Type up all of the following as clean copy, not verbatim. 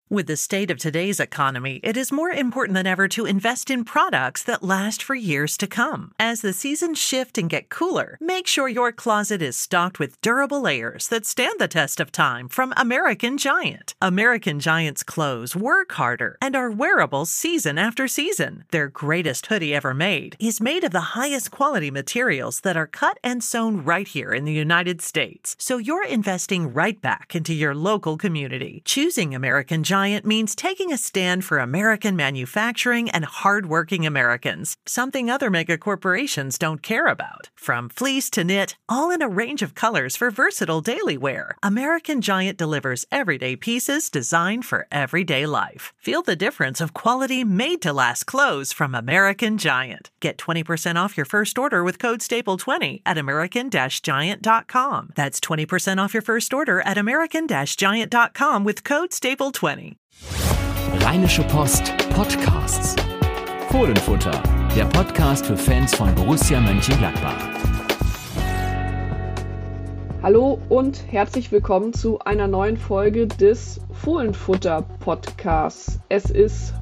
With the state of today's economy, it is more important than ever to invest in products that last for years to come. As the seasons shift and get cooler, make sure your closet is stocked with durable layers that stand the test of time from American Giant. American Giant's clothes work harder and are wearable season after season. Their greatest hoodie ever made is made of the highest quality materials that are cut and sewn right here in the United States. So you're investing right back into your local community. Choosing American Giant means taking a stand for American manufacturing and hardworking Americans, something other mega corporations don't care about. From fleece to knit, all in a range of colors for versatile daily wear, American Giant delivers everyday pieces designed for everyday life. Feel the difference of quality made-to-last clothes from American Giant. Get 20% off your first order with code STAPLE20 at american-giant.com. That's 20% off your first order at american-giant.com with code STAPLE20. Rheinische Post Podcasts. Fohlenfutter, der Podcast für Fans von Borussia Mönchengladbach. Hallo und herzlich willkommen zu einer neuen Folge des Fohlenfutter Podcasts. Es ist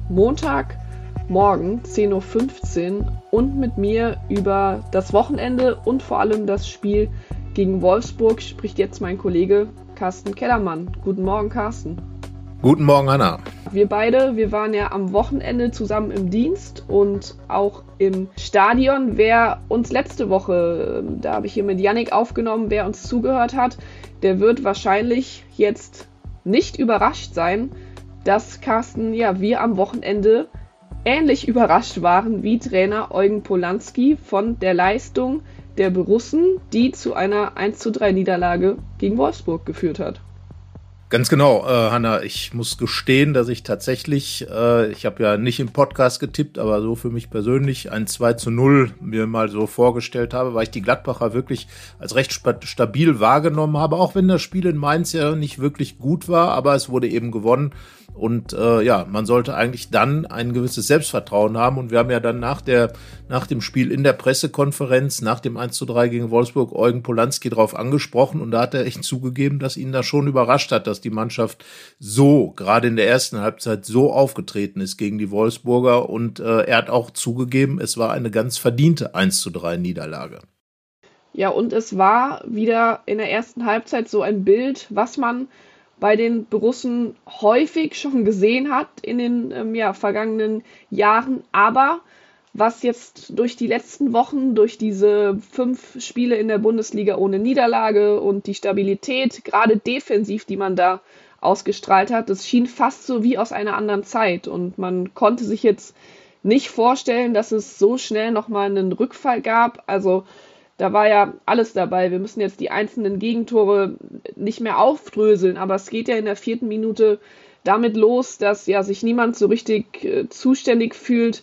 Montagmorgen, 10:15 Uhr und mit mir über das Wochenende und vor allem das Spiel gegen Wolfsburg spricht jetzt mein Kollege Carsten Kellermann. Guten Morgen, Carsten. Guten Morgen, Hanna. Wir waren ja am Wochenende zusammen im Dienst und auch im Stadion. Wer uns letzte Woche, da habe ich hier mit Yannick aufgenommen, wer uns zugehört hat, der wird wahrscheinlich jetzt nicht überrascht sein, dass Carsten, wir am Wochenende ähnlich überrascht waren wie Trainer Eugen Polanski von der Leistung der Borussen, die zu einer 1:3 Niederlage gegen Wolfsburg geführt hat. Ganz genau, Hanna, ich muss gestehen, dass ich tatsächlich, ich habe ja nicht im Podcast getippt, aber so für mich persönlich ein 2:0 mir mal so vorgestellt habe, weil ich die Gladbacher wirklich als recht stabil wahrgenommen habe, auch wenn das Spiel in Mainz ja nicht wirklich gut war, aber es wurde eben gewonnen. Und man sollte eigentlich dann ein gewisses Selbstvertrauen haben. Und wir haben ja dann nach dem Spiel in der Pressekonferenz, nach dem 1:3 gegen Wolfsburg, Eugen Polanski drauf angesprochen. Und da hat er echt zugegeben, dass ihn das schon überrascht hat, dass die Mannschaft so, gerade in der ersten Halbzeit, so aufgetreten ist gegen die Wolfsburger. Und er hat auch zugegeben, es war eine ganz verdiente 1:3 Niederlage. Ja, und es war wieder in der ersten Halbzeit so ein Bild, was man bei den Borussen häufig schon gesehen hat in den vergangenen Jahren, aber was jetzt durch die letzten Wochen, durch diese 5 Spiele in der Bundesliga ohne Niederlage und die Stabilität, gerade defensiv, die man da ausgestrahlt hat, das schien fast so wie aus einer anderen Zeit und man konnte sich jetzt nicht vorstellen, dass es so schnell nochmal einen Rückfall gab, also da war ja alles dabei. Wir müssen jetzt die einzelnen Gegentore nicht mehr aufdröseln, aber es geht ja in der 4. Minute damit los, dass sich niemand so richtig zuständig fühlt,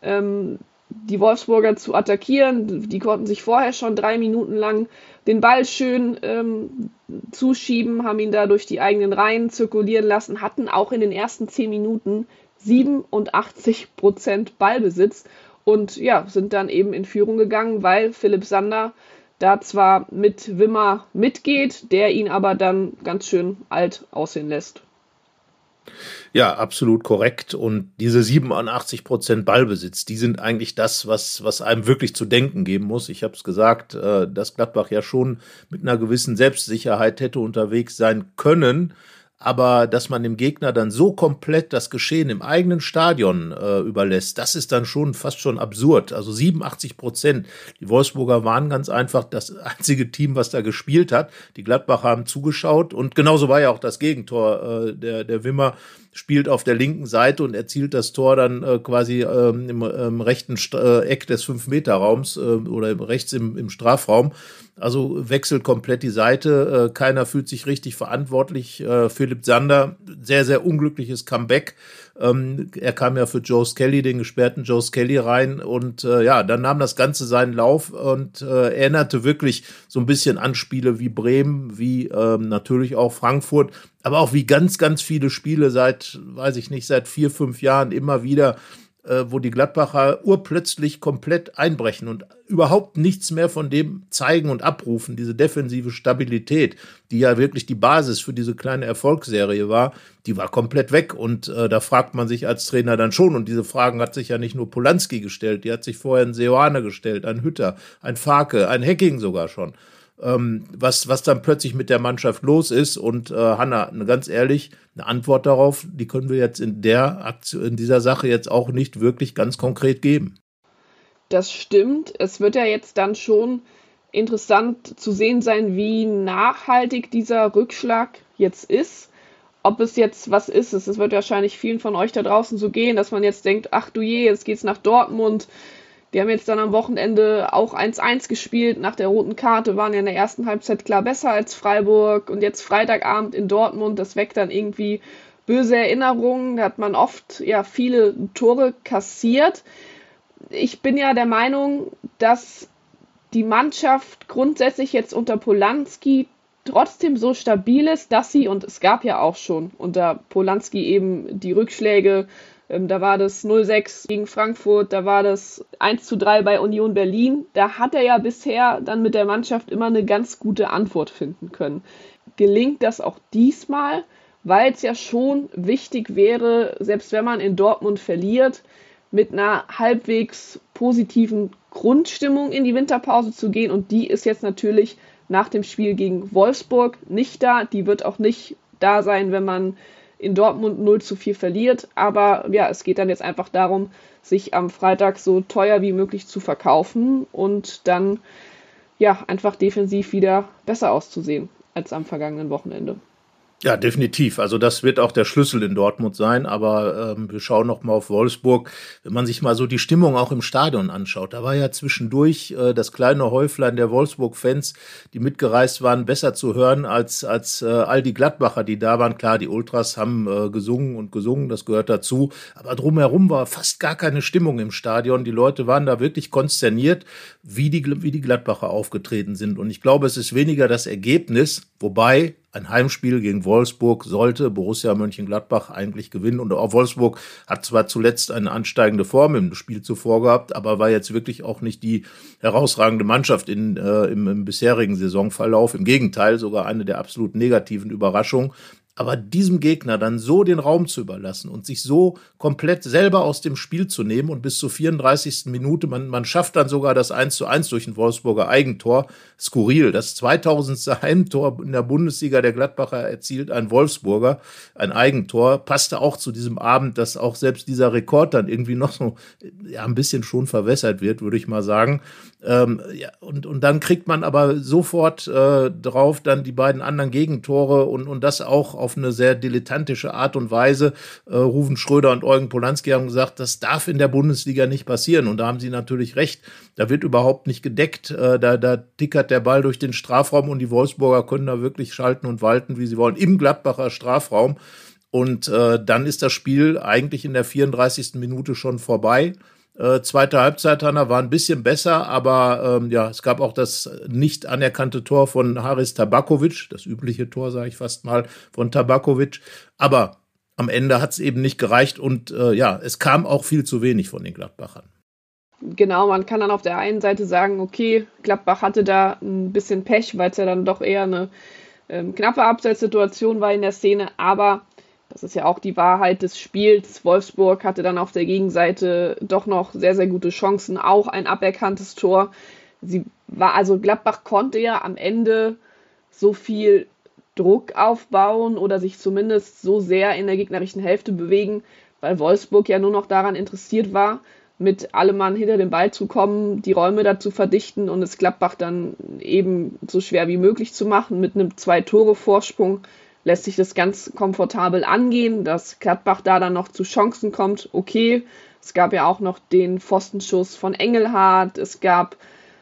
die Wolfsburger zu attackieren. Die konnten sich vorher schon 3 Minuten lang den Ball schön zuschieben, haben ihn da durch die eigenen Reihen zirkulieren lassen, hatten auch in den ersten 10 Minuten 87% Ballbesitz. Und sind dann eben in Führung gegangen, weil Philipp Sander da zwar mit Wimmer mitgeht, der ihn aber dann ganz schön alt aussehen lässt. Ja, absolut korrekt. Und diese 87% Ballbesitz, die sind eigentlich das, was einem wirklich zu denken geben muss. Ich habe es gesagt, dass Gladbach ja schon mit einer gewissen Selbstsicherheit hätte unterwegs sein können. Aber dass man dem Gegner dann so komplett das Geschehen im eigenen Stadion überlässt, das ist dann fast schon absurd. Also 87%. Die Wolfsburger waren ganz einfach das einzige Team, was da gespielt hat. Die Gladbacher haben zugeschaut und genauso war ja auch das Gegentor. Der Wimmer spielt auf der linken Seite und erzielt das Tor dann quasi im rechten Eck des 5-Meter-Raums oder rechts im Strafraum. Also wechselt komplett die Seite. Keiner fühlt sich richtig verantwortlich. Philipp Sander, sehr, sehr unglückliches Comeback. Er kam ja für Joe Skelly, den gesperrten Joe Skelly rein und dann nahm das Ganze seinen Lauf und erinnerte wirklich so ein bisschen an Spiele wie Bremen, wie natürlich auch Frankfurt, aber auch wie ganz, ganz viele Spiele seit 4, 5 Jahren immer wieder wo die Gladbacher urplötzlich komplett einbrechen und überhaupt nichts mehr von dem zeigen und abrufen. Diese defensive Stabilität, die ja wirklich die Basis für diese kleine Erfolgsserie war, die war komplett weg. Und da fragt man sich als Trainer dann schon, und diese Fragen hat sich ja nicht nur Polanski gestellt, die hat sich vorher ein Seoane gestellt, ein Hütter, ein Farke, ein Hecking sogar schon. Was dann plötzlich mit der Mannschaft los ist. Und Hanna, ganz ehrlich, eine Antwort darauf, die können wir jetzt in dieser Sache jetzt auch nicht wirklich ganz konkret geben. Das stimmt. Es wird ja jetzt dann schon interessant zu sehen sein, wie nachhaltig dieser Rückschlag jetzt ist. Ob es jetzt was ist. Es wird wahrscheinlich vielen von euch da draußen so gehen, dass man jetzt denkt, ach du je, jetzt geht's nach Dortmund. Die haben jetzt dann am Wochenende auch 1-1 gespielt. Nach der roten Karte waren ja in der ersten Halbzeit klar besser als Freiburg. Und jetzt Freitagabend in Dortmund, das weckt dann irgendwie böse Erinnerungen. Da hat man oft viele Tore kassiert. Ich bin ja der Meinung, dass die Mannschaft grundsätzlich jetzt unter Polanski trotzdem so stabil ist, dass sie, und es gab ja auch schon unter Polanski eben die Rückschläge, da war das 0-6 gegen Frankfurt, da war das 1-3 bei Union Berlin. Da hat er ja bisher dann mit der Mannschaft immer eine ganz gute Antwort finden können. Gelingt das auch diesmal, weil es ja schon wichtig wäre, selbst wenn man in Dortmund verliert, mit einer halbwegs positiven Grundstimmung in die Winterpause zu gehen. Und die ist jetzt natürlich nach dem Spiel gegen Wolfsburg nicht da. Die wird auch nicht da sein, wenn man in Dortmund 0-4 verliert, aber es geht dann jetzt einfach darum, sich am Freitag so teuer wie möglich zu verkaufen und dann einfach defensiv wieder besser auszusehen als am vergangenen Wochenende. Ja, definitiv. Also das wird auch der Schlüssel in Dortmund sein. Aber wir schauen noch mal auf Wolfsburg. Wenn man sich mal so die Stimmung auch im Stadion anschaut, da war ja zwischendurch das kleine Häuflein der Wolfsburg-Fans, die mitgereist waren, besser zu hören als all die Gladbacher, die da waren. Klar, die Ultras haben gesungen, das gehört dazu. Aber drumherum war fast gar keine Stimmung im Stadion. Die Leute waren da wirklich konsterniert, wie die Gladbacher aufgetreten sind. Und ich glaube, es ist weniger das Ergebnis, wobei ein Heimspiel gegen Wolfsburg sollte Borussia Mönchengladbach eigentlich gewinnen. Und auch Wolfsburg hat zwar zuletzt eine ansteigende Form im Spiel zuvor gehabt, aber war jetzt wirklich auch nicht die herausragende Mannschaft im bisherigen Saisonverlauf. Im Gegenteil, sogar eine der absolut negativen Überraschungen. Aber diesem Gegner dann so den Raum zu überlassen und sich so komplett selber aus dem Spiel zu nehmen und bis zur 34. Minute, man schafft dann sogar das 1:1 durch ein Wolfsburger Eigentor. Skurril, das 2000. Heimtor in der Bundesliga der Gladbacher erzielt ein Wolfsburger, ein Eigentor, passte auch zu diesem Abend, dass auch selbst dieser Rekord dann irgendwie noch so ein bisschen schon verwässert wird, würde ich mal sagen. Und dann kriegt man aber sofort drauf dann die beiden anderen Gegentore und das auch auf eine sehr dilettantische Art und Weise. Ruven Schröder und Eugen Polanski haben gesagt, das darf in der Bundesliga nicht passieren. Und da haben sie natürlich recht. Da wird überhaupt nicht gedeckt. Da tickert der Ball durch den Strafraum und die Wolfsburger können da wirklich schalten und walten, wie sie wollen, im Gladbacher Strafraum. Und dann ist das Spiel eigentlich in der 34. Minute schon vorbei. Zweite Halbzeit, Hanna, war ein bisschen besser, aber es gab auch das nicht anerkannte Tor von Haris Tabakovic, das übliche Tor, sage ich fast mal, von Tabakovic. Aber am Ende hat es eben nicht gereicht und es kam auch viel zu wenig von den Gladbachern. Genau, man kann dann auf der einen Seite sagen, okay, Gladbach hatte da ein bisschen Pech, weil es ja dann doch eher eine knappe Abseitssituation war in der Szene, aber das ist ja auch die Wahrheit des Spiels. Wolfsburg hatte dann auf der Gegenseite doch noch sehr, sehr gute Chancen, auch ein aberkanntes Tor. Gladbach konnte ja am Ende so viel Druck aufbauen oder sich zumindest so sehr in der gegnerischen Hälfte bewegen, weil Wolfsburg ja nur noch daran interessiert war, mit allem Mann hinter dem Ball zu kommen, die Räume da zu verdichten und es Gladbach dann eben so schwer wie möglich zu machen. Mit einem 2-Tore-Vorsprung lässt sich das ganz komfortabel angehen, dass Gladbach da dann noch zu Chancen kommt. Okay, es gab ja auch noch den Pfostenschuss von Engelhardt, es gab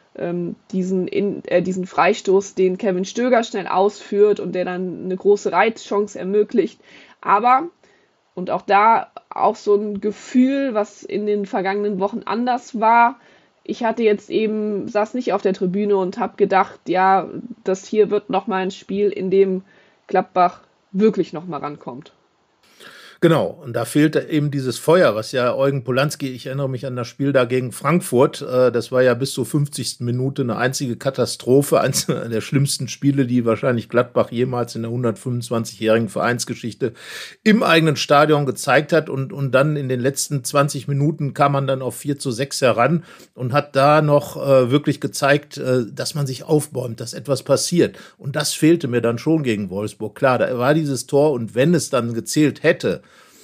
diesen Freistoß, den Kevin Stöger schnell ausführt und der dann eine große Reizchance ermöglicht. Aber, und auch da auch so ein Gefühl, was in den vergangenen Wochen anders war, ich saß nicht auf der Tribüne und habe gedacht, ja, das hier wird nochmal ein Spiel, in dem Gladbach wirklich nochmal rankommt. Genau, und da fehlte eben dieses Feuer, was ja Eugen Polanski, ich erinnere mich an das Spiel da gegen Frankfurt, das war ja bis zur 50. Minute eine einzige Katastrophe, eines der schlimmsten Spiele, die wahrscheinlich Gladbach jemals in der 125-jährigen Vereinsgeschichte im eigenen Stadion gezeigt hat, und dann in den letzten 20 Minuten kam man dann auf 4:6 heran und hat da noch wirklich gezeigt, dass man sich aufbäumt, dass etwas passiert, und das fehlte mir dann schon gegen Wolfsburg. Klar, da war dieses Tor, und wenn es dann gezählt hätte,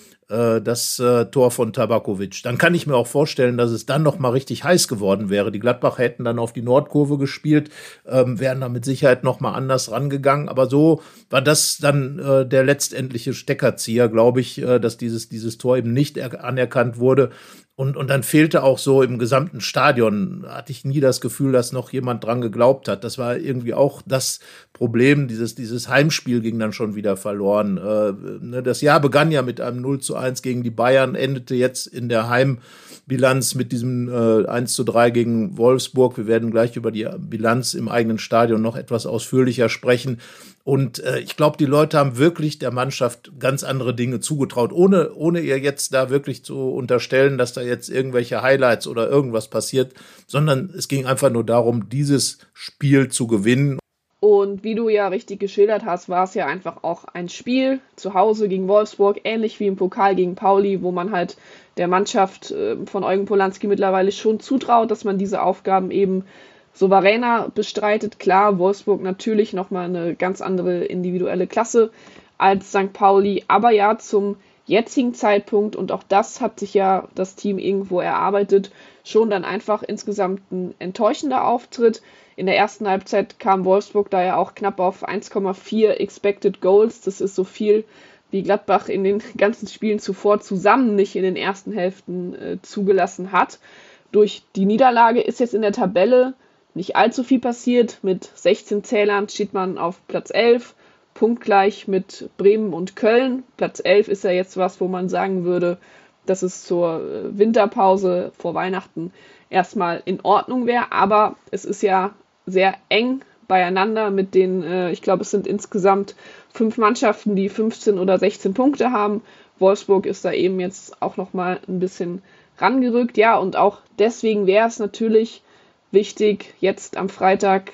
das Tor von Tabakovic, dann kann ich mir auch vorstellen, dass es dann noch mal richtig heiß geworden wäre. Die Gladbacher hätten dann auf die Nordkurve gespielt, wären da mit Sicherheit noch mal anders rangegangen. Aber so war das dann der letztendliche Steckerzieher, glaube ich, dass dieses Tor eben nicht anerkannt wurde. Und dann fehlte auch so im gesamten Stadion, hatte ich nie das Gefühl, dass noch jemand dran geglaubt hat. Das war irgendwie auch das Problem, dieses Heimspiel ging dann schon wieder verloren. Das Jahr begann ja mit einem 0:1 gegen die Bayern, endete jetzt in der Heimbilanz mit diesem 1:3 gegen Wolfsburg. Wir werden gleich über die Bilanz im eigenen Stadion noch etwas ausführlicher sprechen. Und ich glaube, die Leute haben wirklich der Mannschaft ganz andere Dinge zugetraut, ohne ihr jetzt da wirklich zu unterstellen, dass da jetzt irgendwelche Highlights oder irgendwas passiert, sondern es ging einfach nur darum, dieses Spiel zu gewinnen. Und wie du ja richtig geschildert hast, war es ja einfach auch ein Spiel zu Hause gegen Wolfsburg, ähnlich wie im Pokal gegen Pauli, wo man halt der Mannschaft von Eugen Polanski mittlerweile schon zutraut, dass man diese Aufgaben eben souveräner bestreitet. Klar, Wolfsburg natürlich nochmal eine ganz andere individuelle Klasse als St. Pauli, aber ja, zum jetzigen Zeitpunkt, und auch das hat sich ja das Team irgendwo erarbeitet, schon dann einfach insgesamt ein enttäuschender Auftritt. In der ersten Halbzeit kam Wolfsburg da ja auch knapp auf 1,4 Expected Goals. Das ist so viel, wie Gladbach in den ganzen Spielen zuvor zusammen nicht in den ersten Hälften zugelassen hat. Durch die Niederlage ist jetzt in der Tabelle nicht allzu viel passiert. Mit 16 Zählern steht man auf Platz 11, punktgleich mit Bremen und Köln. Platz 11 ist ja jetzt was, wo man sagen würde, dass es zur Winterpause vor Weihnachten erstmal in Ordnung wäre. Aber es ist ja sehr eng beieinander mit den, ich glaube, es sind insgesamt 5 Mannschaften, die 15 oder 16 Punkte haben. Wolfsburg ist da eben jetzt auch nochmal ein bisschen rangerückt. Ja, und auch deswegen wäre es natürlich wichtig, jetzt am Freitag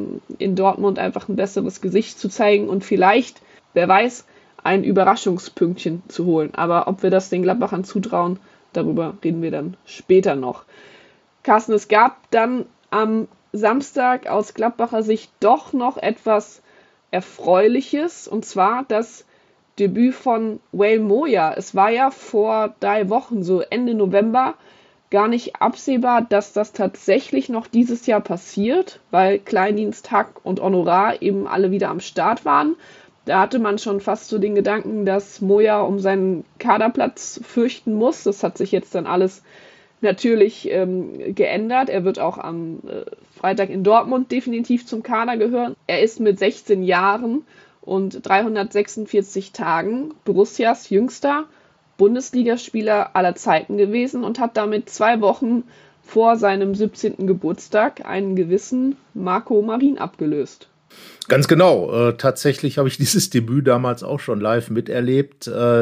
in Dortmund einfach ein besseres Gesicht zu zeigen und vielleicht, wer weiß, ein Überraschungspünktchen zu holen. Aber ob wir das den Gladbachern zutrauen, darüber reden wir dann später noch. Carsten, es gab dann am Samstag aus Gladbacher Sicht doch noch etwas Erfreuliches, und zwar das Debüt von Wale Moya. Es war ja vor 3 Wochen, so Ende November, gar nicht absehbar, dass das tatsächlich noch dieses Jahr passiert, weil Kleindienst, Hack und Honorar eben alle wieder am Start waren. Da hatte man schon fast so den Gedanken, dass Moya um seinen Kaderplatz fürchten muss. Das hat sich jetzt dann alles natürlich geändert. Er wird auch am Freitag in Dortmund definitiv zum Kader gehören. Er ist mit 16 Jahren und 346 Tagen Borussias jüngster Bundesligaspieler aller Zeiten gewesen und hat damit 2 Wochen vor seinem 17. Geburtstag einen gewissen Marco Marin abgelöst. Ganz genau. Tatsächlich habe ich dieses Debüt damals auch schon live miterlebt.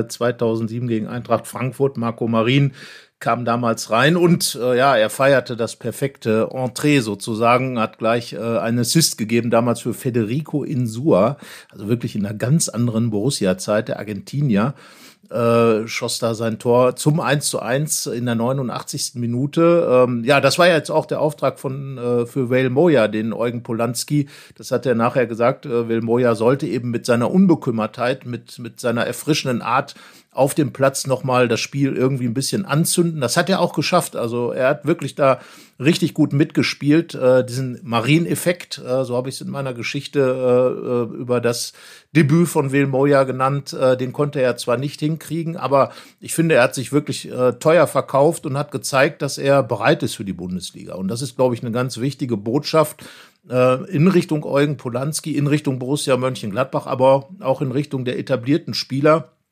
2007 gegen Eintracht Frankfurt. Marco Marin kam damals rein und er feierte das perfekte Entree sozusagen, hat gleich einen Assist gegeben, damals für Federico Insua, also wirklich in einer ganz anderen Borussia-Zeit, der Argentinier. Schoss da sein Tor zum 1:1 in der 89. Minute. Das war ja jetzt auch der Auftrag für Wale Moya, den Eugen Polanski. Das hat er nachher gesagt. Wale Moya sollte eben mit seiner Unbekümmertheit, mit seiner erfrischenden Art auf dem Platz nochmal das Spiel irgendwie ein bisschen anzünden. Das hat er auch geschafft. Also er hat wirklich da richtig gut mitgespielt. Diesen Marin-Effekt, so habe ich es in meiner Geschichte über das Debüt von Wale Moya genannt, den konnte er zwar nicht hinkriegen, aber ich finde, er hat sich wirklich teuer verkauft und hat gezeigt, dass er bereit ist für die Bundesliga. Und das ist, glaube ich, eine ganz wichtige Botschaft in Richtung Eugen Polanski, in Richtung Borussia Mönchengladbach, aber auch in Richtung der etablierten Spieler.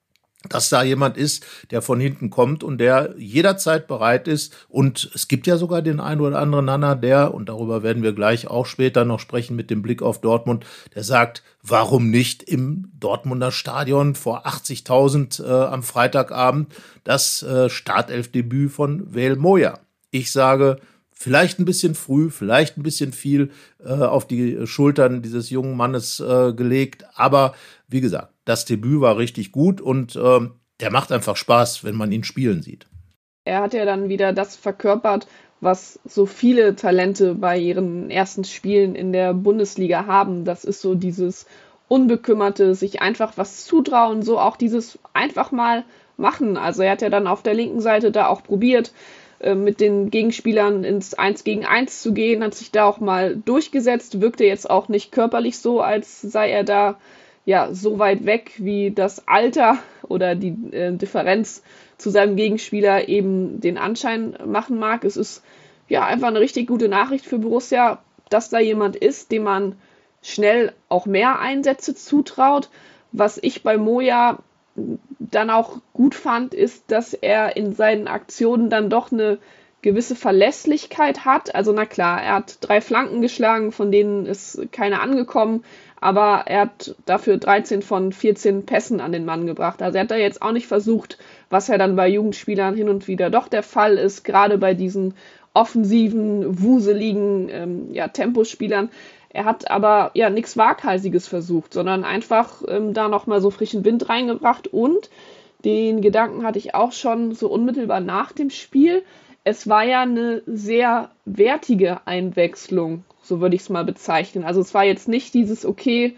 dass da jemand ist, der von hinten kommt und der jederzeit bereit ist. Und es gibt ja sogar den einen oder anderen Nanner, der, und darüber werden wir gleich auch später noch sprechen mit dem Blick auf Dortmund, der sagt, warum nicht im Dortmunder Stadion vor 80.000 am Freitagabend das Startelfdebüt von Wael Moya. Ich sage, vielleicht ein bisschen früh, vielleicht ein bisschen viel auf die Schultern dieses jungen Mannes gelegt, aber wie gesagt, das Debüt war richtig gut und der macht einfach Spaß, wenn man ihn spielen sieht. Er hat ja dann wieder das verkörpert, was so viele Talente bei ihren ersten Spielen in der Bundesliga haben. Das ist so dieses Unbekümmerte, sich einfach was zutrauen, so auch dieses einfach mal machen. Also er hat ja dann auf der linken Seite da auch probiert, mit den Gegenspielern ins 1 gegen 1 zu gehen, hat sich da auch mal durchgesetzt, wirkte jetzt auch nicht körperlich so, als sei er da ja so weit weg, wie das Alter oder die Differenz zu seinem Gegenspieler eben den Anschein machen mag. Es ist ja einfach eine richtig gute Nachricht für Borussia, dass da jemand ist, dem man schnell auch mehr Einsätze zutraut. Was ich bei Moya dann auch gut fand, ist, dass er in seinen Aktionen dann doch eine gewisse Verlässlichkeit hat. Also na klar, er hat 3 Flanken geschlagen, von denen ist keine angekommen, aber er hat dafür 13 von 14 Pässen an den Mann gebracht. Also er hat da jetzt auch nicht versucht, was ja dann bei Jugendspielern hin und wieder doch der Fall ist, gerade bei diesen offensiven, wuseligen Tempospielern. Er hat aber ja nichts Waghalsiges versucht, sondern einfach da nochmal so frischen Wind reingebracht. Und den Gedanken hatte ich auch schon so unmittelbar nach dem Spiel. Es war ja eine sehr wertige Einwechslung, so würde ich es mal bezeichnen. Also es war jetzt nicht dieses, okay,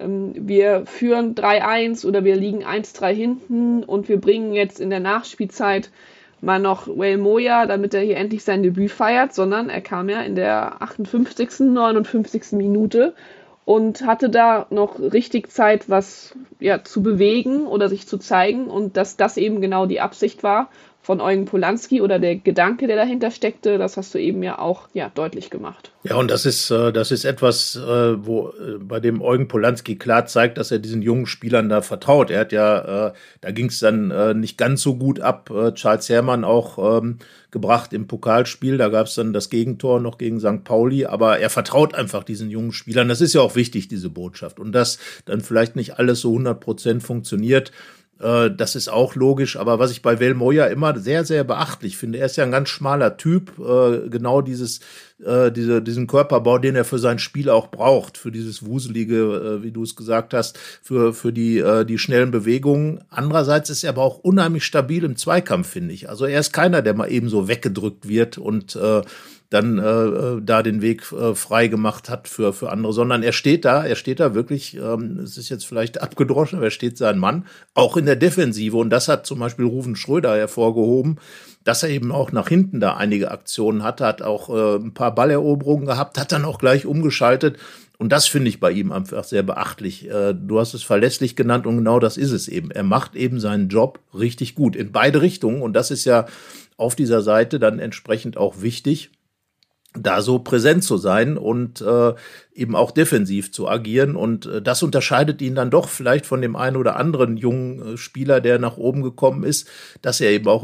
wir führen 3-1 oder wir liegen 1-3 hinten und wir bringen jetzt in der Nachspielzeit mal noch Wael Moya, damit er hier endlich sein Debüt feiert, sondern er kam ja in der 58., 59. Minute und hatte da noch richtig Zeit, was ja zu bewegen oder sich zu zeigen, und dass das eben genau die Absicht war von Eugen Polanski oder der Gedanke, der dahinter steckte, das hast du eben ja auch deutlich gemacht. Ja, und das ist etwas, wo bei dem Eugen Polanski klar zeigt, dass er diesen jungen Spielern da vertraut. Er hat ja, da ging es dann nicht ganz so gut ab, Charles Herrmann auch gebracht im Pokalspiel. Da gab es dann das Gegentor noch gegen St. Pauli, aber er vertraut einfach diesen jungen Spielern. Das ist ja auch wichtig, diese Botschaft. Und dass dann vielleicht nicht alles so 100% funktioniert, das ist auch logisch, aber was ich bei Wael Moya immer sehr, sehr beachtlich finde, er ist ja ein ganz schmaler Typ, genau diesen Körperbau, den er für sein Spiel auch braucht, für dieses Wuselige, wie du es gesagt hast, für die schnellen Bewegungen. Andererseits ist er aber auch unheimlich stabil im Zweikampf, finde ich. Also er ist keiner, der mal eben so weggedrückt wird und dann da den Weg frei gemacht hat für andere, sondern er steht da wirklich, es ist jetzt vielleicht abgedroschen, aber er steht sein Mann, auch in der Defensive, und das hat zum Beispiel Ruven Schröder hervorgehoben, dass er eben auch nach hinten da einige Aktionen hatte, hat auch ein paar Balleroberungen gehabt, hat dann auch gleich umgeschaltet. Und das finde ich bei ihm einfach sehr beachtlich. Du hast es verlässlich genannt und genau das ist es eben. Er macht eben seinen Job richtig gut in beide Richtungen, und das ist ja auf dieser Seite dann entsprechend auch wichtig, da so präsent zu sein und eben auch defensiv zu agieren. Und das unterscheidet ihn dann doch vielleicht von dem einen oder anderen jungen Spieler, der nach oben gekommen ist, dass er eben auch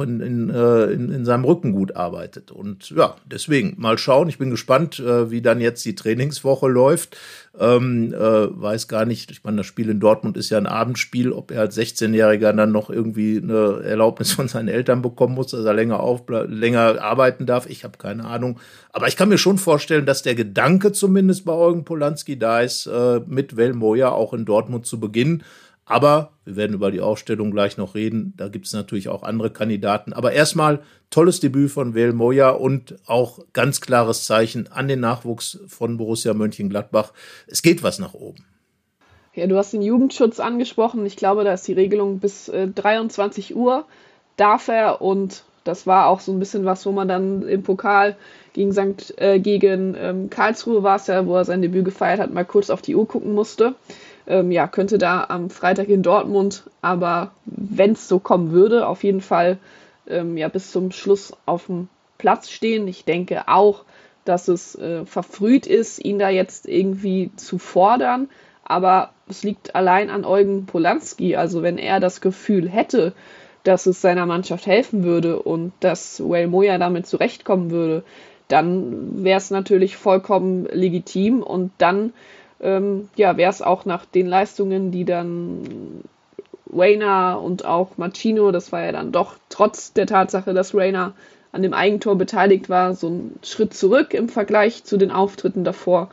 in seinem Rücken gut arbeitet. Und ja, deswegen mal schauen. Ich bin gespannt, wie dann jetzt die Trainingswoche läuft. Weiß gar nicht, ich meine, das Spiel in Dortmund ist ja ein Abendspiel, ob er als 16-Jähriger dann noch irgendwie eine Erlaubnis von seinen Eltern bekommen muss, dass er länger arbeiten darf. Ich habe keine Ahnung. Aber ich kann mir schon vorstellen, dass der Gedanke zumindest bei Eugen Polanski da ist, mit Wael Moya auch in Dortmund zu beginnen. Aber wir werden über die Aufstellung gleich noch reden. Da gibt es natürlich auch andere Kandidaten. Aber erstmal tolles Debüt von Wael Moya und auch ganz klares Zeichen an den Nachwuchs von Borussia Mönchengladbach. Es geht was nach oben. Ja, du hast den Jugendschutz angesprochen. Ich glaube, da ist die Regelung bis 23 Uhr darf er, und das war auch so ein bisschen was, wo man dann im Pokal gegen Karlsruhe war es ja, wo er sein Debüt gefeiert hat, mal kurz auf die Uhr gucken musste. Könnte da am Freitag in Dortmund, aber wenn es so kommen würde, auf jeden Fall bis zum Schluss auf dem Platz stehen. Ich denke auch, dass es verfrüht ist, ihn da jetzt irgendwie zu fordern, aber es liegt allein an Eugen Polanski. Also wenn er das Gefühl hätte, dass es seiner Mannschaft helfen würde und dass Joel Moya damit zurechtkommen würde, dann wäre es natürlich vollkommen legitim und dann wäre es auch nach den Leistungen, die dann Reina und auch Machino, das war ja dann doch trotz der Tatsache, dass Reina an dem Eigentor beteiligt war, so ein Schritt zurück im Vergleich zu den Auftritten davor.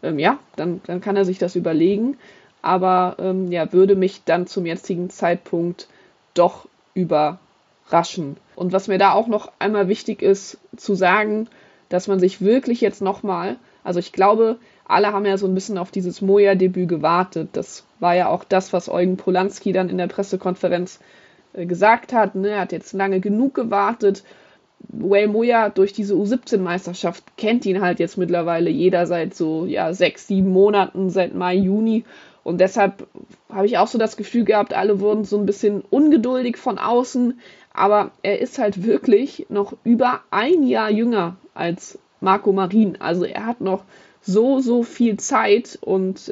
Dann kann er sich das überlegen, aber würde mich dann zum jetzigen Zeitpunkt doch überraschen. Und was mir da auch noch einmal wichtig ist zu sagen, dass man sich wirklich jetzt nochmal, also ich glaube, alle haben ja so ein bisschen auf dieses Moya-Debüt gewartet. Das war ja auch das, was Eugen Polanski dann in der Pressekonferenz gesagt hat. Ne? Er hat jetzt lange genug gewartet. Joel Moya durch diese U17-Meisterschaft kennt ihn halt jetzt mittlerweile jeder seit so 6-7 Monaten, seit Mai, Juni. Und deshalb habe ich auch so das Gefühl gehabt, alle wurden so ein bisschen ungeduldig von außen. Aber er ist halt wirklich noch über ein Jahr jünger als Marco Marin. Also er hat noch so viel Zeit und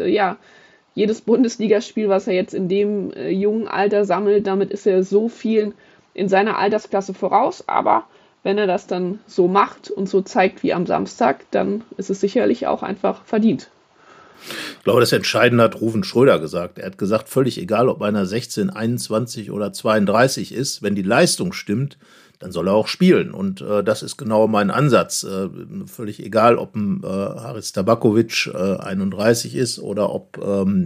jedes Bundesligaspiel, was er jetzt in dem jungen Alter sammelt, damit ist er so viel in seiner Altersklasse voraus. Aber wenn er das dann so macht und so zeigt wie am Samstag, dann ist es sicherlich auch einfach verdient. Ich glaube, das Entscheidende hat Ruven Schröder gesagt. Er hat gesagt, völlig egal, ob einer 16, 21 oder 32 ist, wenn die Leistung stimmt, dann soll er auch spielen. Und das ist genau mein Ansatz. Völlig egal, ob ein Haris Tabakovic 31 ist oder ob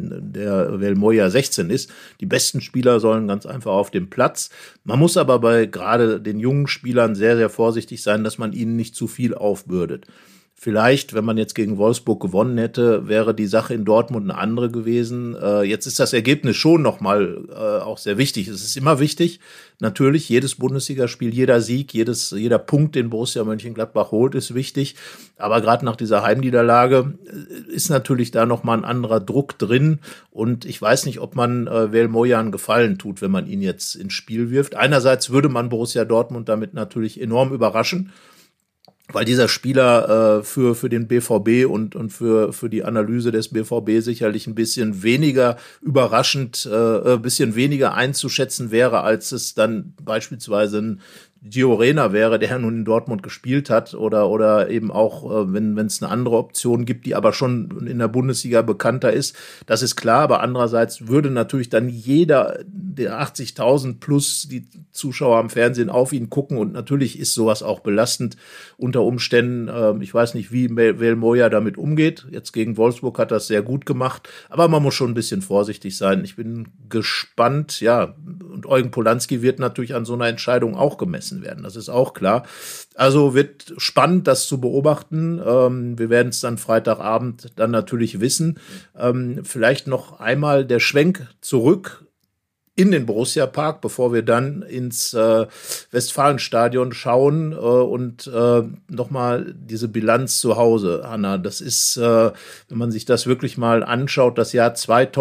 der Joel Moya 16 ist. Die besten Spieler sollen ganz einfach auf dem Platz. Man muss aber bei gerade den jungen Spielern sehr, sehr vorsichtig sein, dass man ihnen nicht zu viel aufbürdet. Vielleicht, wenn man jetzt gegen Wolfsburg gewonnen hätte, wäre die Sache in Dortmund eine andere gewesen. Jetzt ist das Ergebnis schon nochmal auch sehr wichtig. Es ist immer wichtig, natürlich, jedes Bundesligaspiel, jeder Sieg, jeder Punkt, den Borussia Mönchengladbach holt, ist wichtig. Aber gerade nach dieser Heimniederlage ist natürlich da nochmal ein anderer Druck drin. Und ich weiß nicht, ob man Joel Moya einen Gefallen tut, wenn man ihn jetzt ins Spiel wirft. Einerseits würde man Borussia Dortmund damit natürlich enorm überraschen, weil dieser Spieler für den BVB und für die Analyse des BVB sicherlich ein bisschen weniger überraschend, bisschen weniger einzuschätzen wäre, als es dann beispielsweise ein Gio Reyna wäre, der ja nun in Dortmund gespielt hat, oder eben auch, wenn es eine andere Option gibt, die aber schon in der Bundesliga bekannter ist. Das ist klar, aber andererseits würde natürlich dann jeder der 80.000 plus die Zuschauer am Fernsehen auf ihn gucken und natürlich ist sowas auch belastend unter Umständen. Ich weiß nicht, wie Joel Moya damit umgeht. Jetzt gegen Wolfsburg hat er es sehr gut gemacht, aber man muss schon ein bisschen vorsichtig sein. Ich bin gespannt, und Eugen Polanski wird natürlich an so einer Entscheidung auch gemessen werden. Das ist auch klar. Also wird spannend, das zu beobachten. Wir werden es dann Freitagabend dann natürlich wissen. Vielleicht noch einmal der Schwenk zurück in den Borussia-Park, bevor wir dann ins Westfalenstadion schauen und nochmal diese Bilanz zu Hause, Hanna. Das ist, wenn man sich das wirklich mal anschaut, das Jahr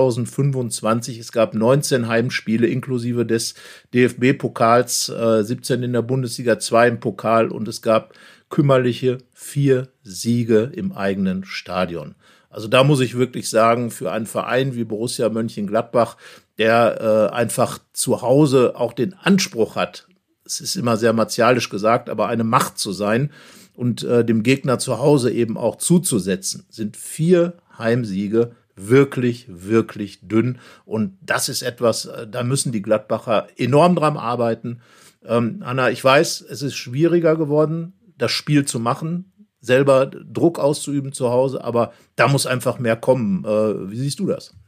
2025. Es gab 19 Heimspiele inklusive des DFB-Pokals, 17 in der Bundesliga, 2 im Pokal und es gab kümmerliche 4 Siege im eigenen Stadion. Also da muss ich wirklich sagen, für einen Verein wie Borussia Mönchengladbach, der einfach zu Hause auch den Anspruch hat, es ist immer sehr martialisch gesagt, aber eine Macht zu sein und dem Gegner zu Hause eben auch zuzusetzen, sind 4 Heimsiege wirklich, wirklich dünn. Und das ist etwas, da müssen die Gladbacher enorm dran arbeiten. Anna, ich weiß, es ist schwieriger geworden, das Spiel zu machen, selber Druck auszuüben zu Hause, aber da muss einfach mehr kommen. Wie siehst du das?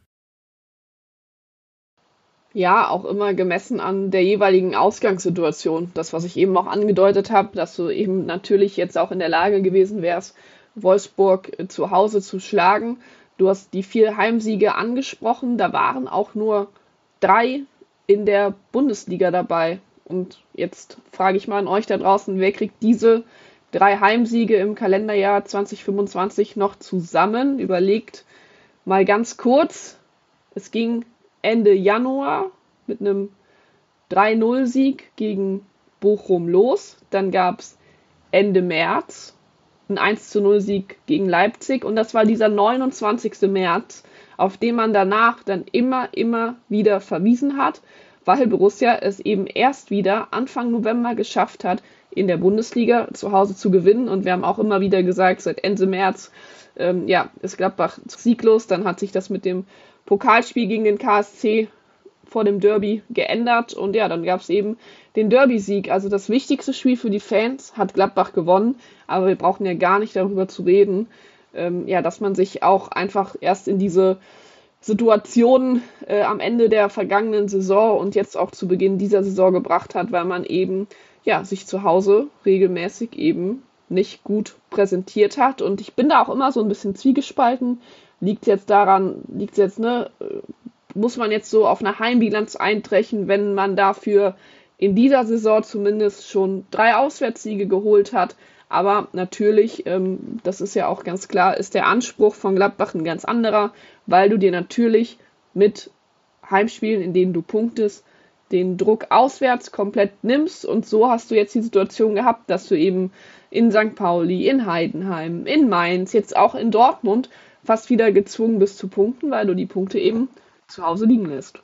Ja, auch immer gemessen an der jeweiligen Ausgangssituation. Das, was ich eben auch angedeutet habe, dass du eben natürlich jetzt auch in der Lage gewesen wärst, Wolfsburg zu Hause zu schlagen. Du hast die 4 Heimsiege angesprochen, da waren auch nur 3 in der Bundesliga dabei. Und jetzt frage ich mal an euch da draußen, wer kriegt diese 3 Heimsiege im Kalenderjahr 2025 noch zusammen? Überlegt mal ganz kurz. Es ging Ende Januar mit einem 3-0-Sieg gegen Bochum los. Dann gab es Ende März einen 1-0-Sieg gegen Leipzig. Und das war dieser 29. März, auf den man danach dann immer wieder verwiesen hat, weil Borussia es eben erst wieder Anfang November geschafft hat, in der Bundesliga zu Hause zu gewinnen. Und wir haben auch immer wieder gesagt, seit Ende März ist Gladbach sieglos. Dann hat sich das mit dem Pokalspiel gegen den KSC vor dem Derby geändert. Und ja, dann gab es eben den Derby-Sieg. Also das wichtigste Spiel für die Fans hat Gladbach gewonnen. Aber wir brauchen ja gar nicht darüber zu reden, dass man sich auch einfach erst in diese Situationen am Ende der vergangenen Saison und jetzt auch zu Beginn dieser Saison gebracht hat, weil man eben sich zu Hause regelmäßig eben nicht gut präsentiert hat. Und ich bin da auch immer so ein bisschen zwiegespalten. Liegt es jetzt daran, muss man jetzt so auf eine Heimbilanz eintreffen, wenn man dafür in dieser Saison zumindest schon 3 Auswärtssiege geholt hat. Aber natürlich, das ist ja auch ganz klar, ist der Anspruch von Gladbach ein ganz anderer, weil du dir natürlich mit Heimspielen, in denen du punktest, den Druck auswärts komplett nimmst. Und so hast du jetzt die Situation gehabt, dass du eben in St. Pauli, in Heidenheim, in Mainz, jetzt auch in Dortmund fast wieder gezwungen bist zu punkten, weil du die Punkte eben zu Hause liegen lässt.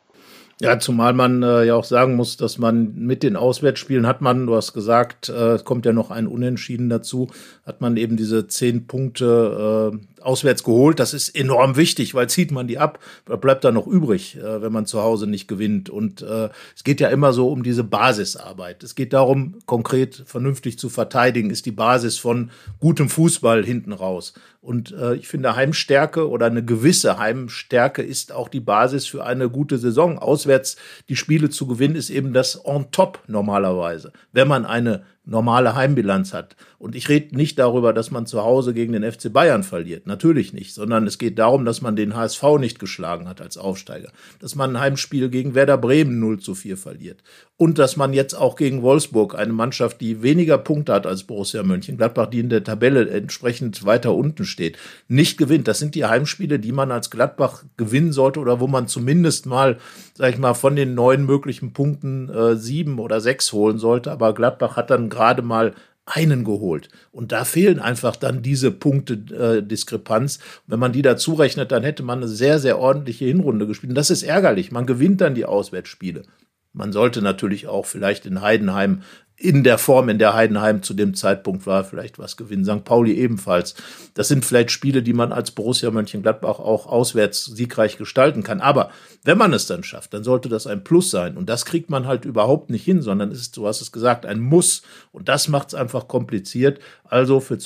Ja, zumal man ja auch sagen muss, dass man mit den Auswärtsspielen hat man, du hast gesagt, kommt ja noch ein Unentschieden dazu, hat man eben diese 10 Punkte auswärts geholt. Das ist enorm wichtig, weil zieht man die ab, bleibt da noch übrig, wenn man zu Hause nicht gewinnt. Und es geht ja immer so um diese Basisarbeit. Es geht darum, konkret vernünftig zu verteidigen, ist die Basis von gutem Fußball hinten raus. Und ich finde, Heimstärke oder eine gewisse Heimstärke ist auch die Basis für eine gute Saison. Auswärts die Spiele zu gewinnen, ist eben das on top normalerweise, wenn man eine normale Heimbilanz hat. Und ich rede nicht darüber, dass man zu Hause gegen den FC Bayern verliert. Natürlich nicht. Sondern es geht darum, dass man den HSV nicht geschlagen hat als Aufsteiger. Dass man ein Heimspiel gegen Werder Bremen 0:4 verliert. Und dass man jetzt auch gegen Wolfsburg, eine Mannschaft, die weniger Punkte hat als Borussia Mönchengladbach, die in der Tabelle entsprechend weiter unten steht, nicht gewinnt. Das sind die Heimspiele, die man als Gladbach gewinnen sollte oder wo man zumindest mal, von den 9 möglichen Punkten 7 oder 6 holen sollte. Aber Gladbach hat dann gerade mal einen geholt. Und da fehlen einfach dann diese Punkte-Diskrepanz. Wenn man die dazu rechnet, dann hätte man eine sehr, sehr ordentliche Hinrunde gespielt. Und das ist ärgerlich. Man gewinnt dann die Auswärtsspiele. Man sollte natürlich auch vielleicht in Heidenheim, in der Form, in der Heidenheim zu dem Zeitpunkt war, vielleicht was gewinnen. St. Pauli ebenfalls. Das sind vielleicht Spiele, die man als Borussia Mönchengladbach auch auswärts siegreich gestalten kann. Aber wenn man es dann schafft, dann sollte das ein Plus sein. Und das kriegt man halt überhaupt nicht hin, sondern ist, du hast es gesagt, ein Muss. Und das macht es einfach kompliziert. Also für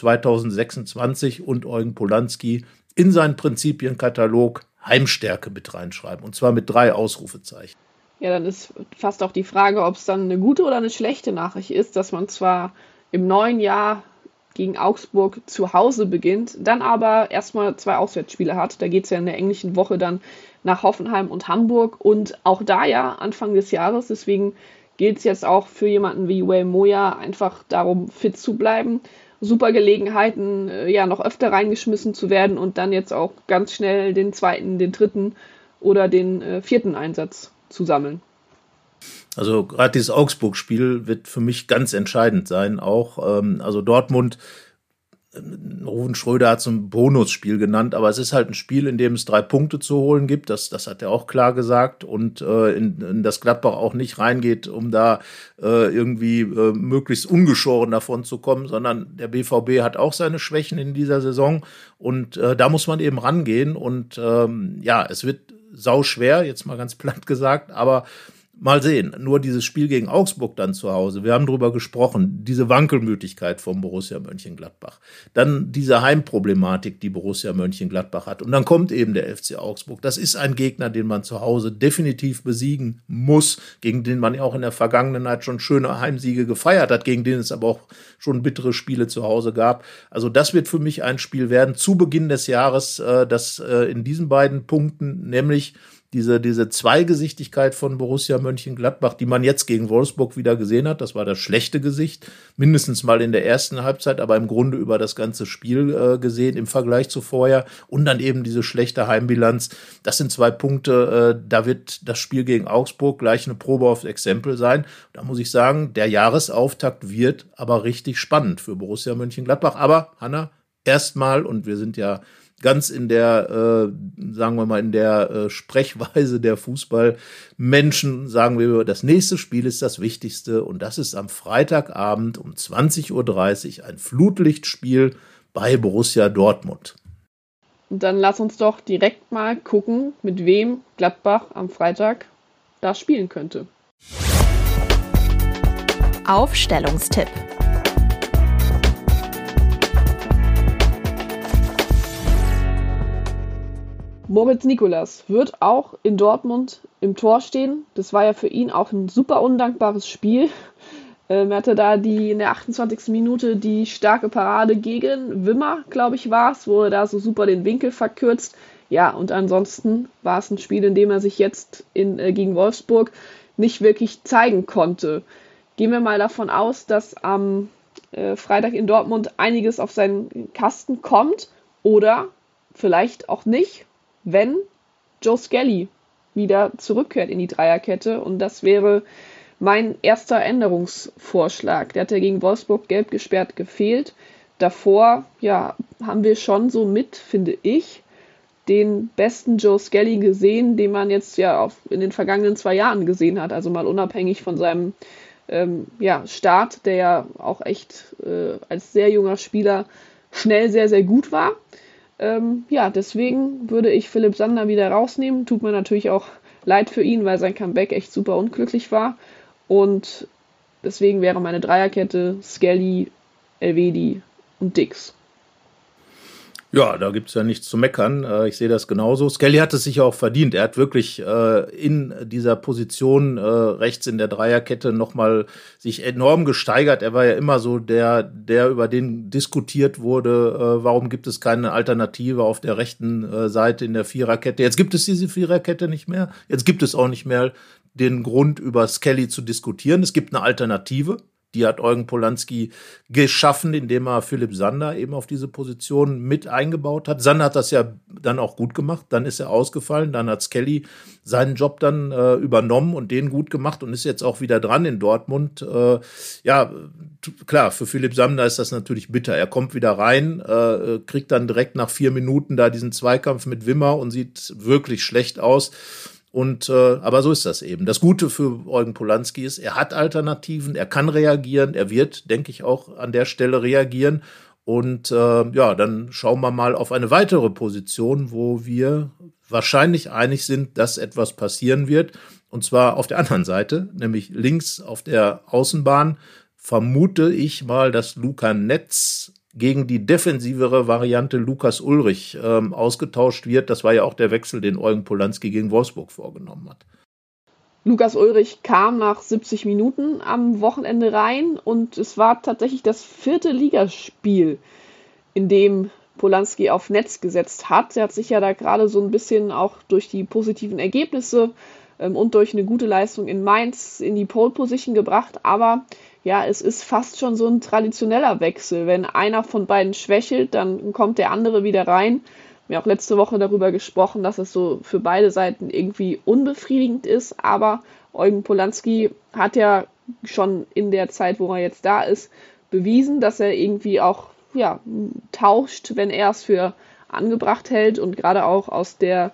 2026 und Eugen Polanski in seinen Prinzipienkatalog Heimstärke mit reinschreiben. Und zwar mit 3 Ausrufezeichen. Ja, dann ist fast auch die Frage, ob es dann eine gute oder eine schlechte Nachricht ist, dass man zwar im neuen Jahr gegen Augsburg zu Hause beginnt, dann aber erstmal 2 Auswärtsspiele hat. Da geht es ja in der englischen Woche dann nach Hoffenheim und Hamburg und auch da ja Anfang des Jahres. Deswegen gilt es jetzt auch für jemanden wie Wayne Moya einfach darum, fit zu bleiben. Super Gelegenheiten, noch öfter reingeschmissen zu werden und dann jetzt auch ganz schnell den 2., den 3. oder den 4. Einsatz zu sammeln. Also gerade dieses Augsburg-Spiel wird für mich ganz entscheidend sein. Auch also Dortmund, Ruven Schröder hat es ein Bonusspiel genannt, aber es ist halt ein Spiel, in dem es 3 Punkte zu holen gibt. Das hat er auch klar gesagt. Und in das Gladbach auch nicht reingeht, um da irgendwie möglichst ungeschoren davon zu kommen, sondern der BVB hat auch seine Schwächen in dieser Saison. Und da muss man eben rangehen. Und es wird sau schwer, jetzt mal ganz platt gesagt, aber mal sehen. Nur dieses Spiel gegen Augsburg dann zu Hause, wir haben drüber gesprochen, diese Wankelmütigkeit vom Borussia Mönchengladbach, dann diese Heimproblematik, die Borussia Mönchengladbach hat und dann kommt eben der FC Augsburg. Das ist ein Gegner, den man zu Hause definitiv besiegen muss, gegen den man ja auch in der Vergangenheit schon schöne Heimsiege gefeiert hat, gegen den es aber auch schon bittere Spiele zu Hause gab. Also das wird für mich ein Spiel werden zu Beginn des Jahres, das in diesen beiden Punkten, nämlich diese Zweigesichtigkeit von Borussia Mönchengladbach, die man jetzt gegen Wolfsburg wieder gesehen hat, das war das schlechte Gesicht, mindestens mal in der ersten Halbzeit, aber im Grunde über das ganze Spiel gesehen im Vergleich zu vorher und dann eben diese schlechte Heimbilanz. Das sind 2 Punkte, da wird das Spiel gegen Augsburg gleich eine Probe aufs Exempel sein. Da muss ich sagen, der Jahresauftakt wird aber richtig spannend für Borussia Mönchengladbach. Aber Hanna, erstmal, und wir sind ja ganz in der, sagen wir mal, in der Sprechweise der Fußballmenschen, sagen wir, das nächste Spiel ist das Wichtigste und das ist am Freitagabend um 20:30 Uhr ein Flutlichtspiel bei Borussia Dortmund. Und dann lass uns doch direkt mal gucken, mit wem Gladbach am Freitag da spielen könnte. Aufstellungstipp. Moritz Nicolas wird auch in Dortmund im Tor stehen. Das war ja für ihn auch ein super undankbares Spiel. Er hatte da in der 28. Minute die starke Parade gegen Wimmer, glaube ich, war es, wo er da so super den Winkel verkürzt. Ja, und ansonsten war es ein Spiel, in dem er sich jetzt gegen Wolfsburg nicht wirklich zeigen konnte. Gehen wir mal davon aus, dass am Freitag in Dortmund einiges auf seinen Kasten kommt oder vielleicht auch nicht, wenn Joe Skelly wieder zurückkehrt in die Dreierkette. Und das wäre mein erster Änderungsvorschlag. Der hat ja gegen Wolfsburg gelb gesperrt gefehlt. Davor, ja, haben wir schon so finde ich, den besten Joe Skelly gesehen, den man jetzt ja in den vergangenen 2 Jahren gesehen hat. Also mal unabhängig von seinem Start, der ja auch echt als sehr junger Spieler schnell sehr, sehr gut war. Deswegen würde ich Philipp Sander wieder rausnehmen. Tut mir natürlich auch leid für ihn, weil sein Comeback echt super unglücklich war. Und deswegen wäre meine Dreierkette Skelly, Elvedi und Dix. Ja, da gibt's ja nichts zu meckern. Ich sehe das genauso. Skelly hat es sich auch verdient. Er hat wirklich in dieser Position rechts in der Dreierkette nochmal sich enorm gesteigert. Er war ja immer so der über den diskutiert wurde, warum gibt es keine Alternative auf der rechten Seite in der Viererkette. Jetzt gibt es diese Viererkette nicht mehr. Jetzt gibt es auch nicht mehr den Grund, über Skelly zu diskutieren. Es gibt eine Alternative. Die hat Eugen Polanski geschaffen, indem er Philipp Sander eben auf diese Position mit eingebaut hat. Sander hat das ja dann auch gut gemacht, dann ist er ausgefallen, dann hat Skelly seinen Job dann übernommen und den gut gemacht und ist jetzt auch wieder dran in Dortmund. Klar, für Philipp Sander ist das natürlich bitter. Er kommt wieder rein, kriegt dann direkt nach 4 Minuten da diesen Zweikampf mit Wimmer und sieht wirklich schlecht aus. Aber so ist das eben. Das Gute für Eugen Polanski ist, er hat Alternativen, er kann reagieren, er wird, denke ich, auch an der Stelle reagieren. Und dann schauen wir mal auf eine weitere Position, wo wir wahrscheinlich einig sind, dass etwas passieren wird. Und zwar auf der anderen Seite, nämlich links auf der Außenbahn, vermute ich mal, dass Luca Netz gegen die defensivere Variante Lukas Ullrich ausgetauscht wird. Das war ja auch der Wechsel, den Eugen Polanski gegen Wolfsburg vorgenommen hat. Lukas Ullrich kam nach 70 Minuten am Wochenende rein und es war tatsächlich das 4. Ligaspiel, in dem Polanski auf Netz gesetzt hat. Er hat sich ja da gerade so ein bisschen auch durch die positiven Ergebnisse und durch eine gute Leistung in Mainz in die Pole-Position gebracht, aber ja, es ist fast schon so ein traditioneller Wechsel. Wenn einer von beiden schwächelt, dann kommt der andere wieder rein. Wir haben auch letzte Woche darüber gesprochen, dass es so für beide Seiten irgendwie unbefriedigend ist. Aber Eugen Polanski hat ja schon in der Zeit, wo er jetzt da ist, bewiesen, dass er irgendwie auch tauscht, wenn er es für angebracht hält. Und gerade auch aus dem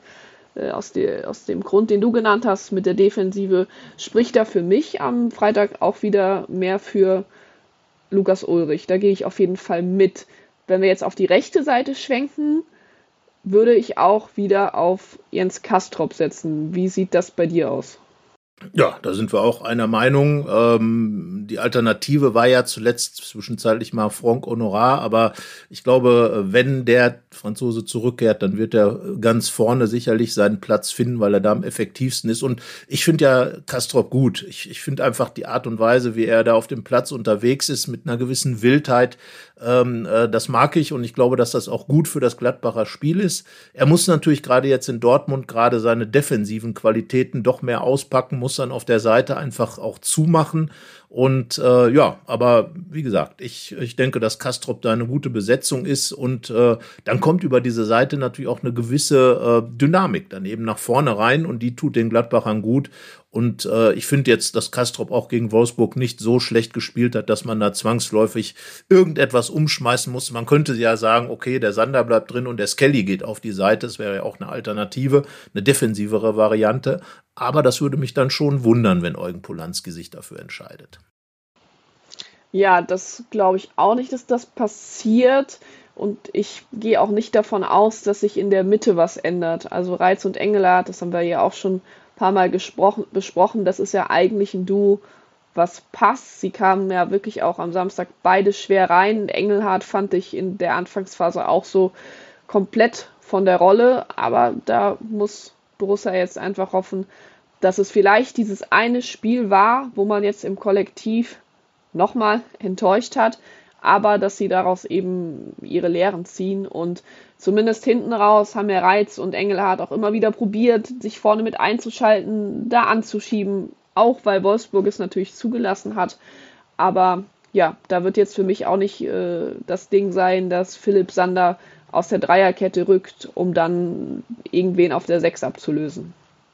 Grund, den du genannt hast, mit der Defensive, spricht da für mich am Freitag auch wieder mehr für Lukas Ullrich. Da gehe ich auf jeden Fall mit. Wenn wir jetzt auf die rechte Seite schwenken, würde ich auch wieder auf Jens Castrop setzen. Wie sieht das bei dir aus? Ja, da sind wir auch einer Meinung. Die Alternative war ja zuletzt zwischenzeitlich mal Franck Honorat, aber ich glaube, wenn der Franzose zurückkehrt, dann wird er ganz vorne sicherlich seinen Platz finden, weil er da am effektivsten ist. Und ich finde ja Castrop gut. Ich finde einfach die Art und Weise, wie er da auf dem Platz unterwegs ist, mit einer gewissen Wildheit, das mag ich und ich glaube, dass das auch gut für das Gladbacher Spiel ist. Er muss natürlich gerade jetzt in Dortmund gerade seine defensiven Qualitäten doch mehr auspacken, muss dann auf der Seite einfach auch zumachen Und ja, aber wie gesagt, ich denke, dass Kastrop da eine gute Besetzung ist und dann kommt über diese Seite natürlich auch eine gewisse Dynamik dann eben nach vorne rein und die tut den Gladbachern gut. Und ich finde jetzt, dass Kastrop auch gegen Wolfsburg nicht so schlecht gespielt hat, dass man da zwangsläufig irgendetwas umschmeißen muss. Man könnte ja sagen, okay, der Sander bleibt drin und der Skelly geht auf die Seite. Das wäre ja auch eine Alternative, eine defensivere Variante. Aber das würde mich dann schon wundern, wenn Eugen Polanski sich dafür entscheidet. Ja, das glaube ich auch nicht, dass das passiert. Und ich gehe auch nicht davon aus, dass sich in der Mitte was ändert. Also Reitz und Engelhardt, das haben wir ja auch schon ein paar Mal besprochen. Das ist ja eigentlich ein Duo, was passt. Sie kamen ja wirklich auch am Samstag beide schwer rein. Engelhardt fand ich in der Anfangsphase auch so komplett von der Rolle. Aber da muss Borussia jetzt einfach hoffen, dass es vielleicht dieses eine Spiel war, wo man jetzt im Kollektiv nochmal enttäuscht hat, aber dass sie daraus eben ihre Lehren ziehen und zumindest hinten raus haben ja Reitz und Engelhardt auch immer wieder probiert, sich vorne mit einzuschalten, da anzuschieben, auch weil Wolfsburg es natürlich zugelassen hat, aber ja, da wird jetzt für mich auch nicht das Ding sein, dass Philipp Sander aus der Dreierkette rückt, um dann irgendwen auf der 6 abzulösen.